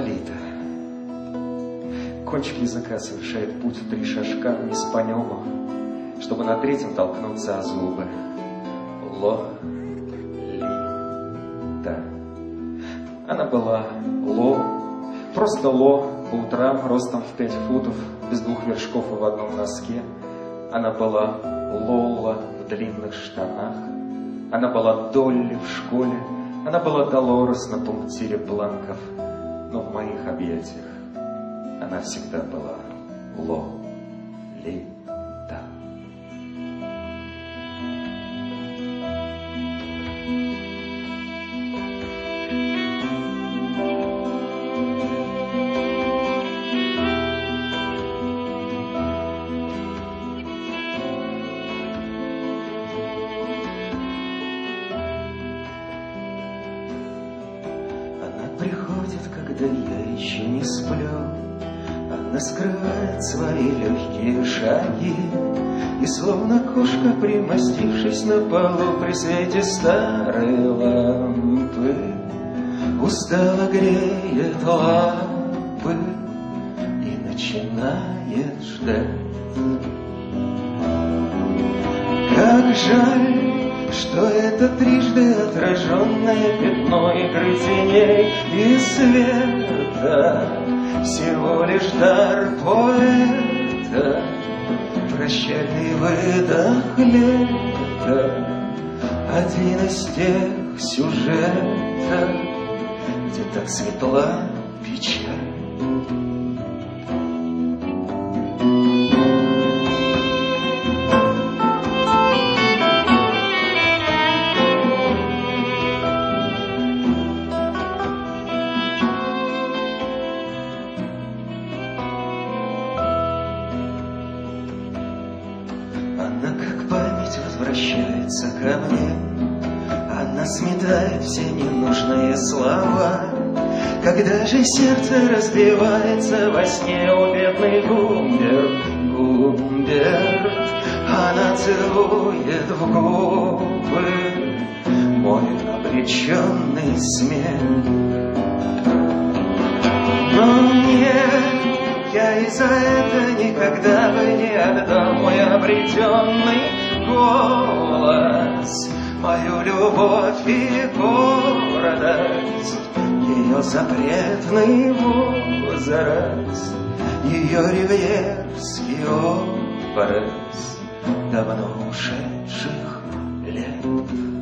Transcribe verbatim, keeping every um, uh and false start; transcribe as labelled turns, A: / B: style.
A: Лолита. Кончик языка совершает путь в три шажка вниз по небу, чтобы на третьем толкнуться о зубы. Ло-ли-та. Она была ло, просто ло, по утрам ростом в пять футов, без двух вершков и в одном носке. Она была Лола в длинных штанах. Она была Долли в школе. Она была Долорес на пунктире бланков. Но в моих объятиях она всегда была Лолита.
B: Приходит, когда я еще не сплю. Она скрывает свои легкие шаги, и словно кошка, примостившись на полу при свете старой лампы, устало греет лапы и начинает ждать. Как жаль, что это трижды отраженное пятно игры теней и света, всего лишь дар поэта, прощальный выдох лета, один из тех сюжетов, где так светла печаль. Она как память возвращается ко мне. Она сметает все ненужные слова. Когда же сердце разбивается во сне, у бедный Гумберт, Гумберт, она целует в губы мой обреченный смех. Но нет, я и за это никогда бы не отдам мой обретенный голос, мою любовь и гордость, ее запретный возраст, ее ривьерский образ давно ушедших лет.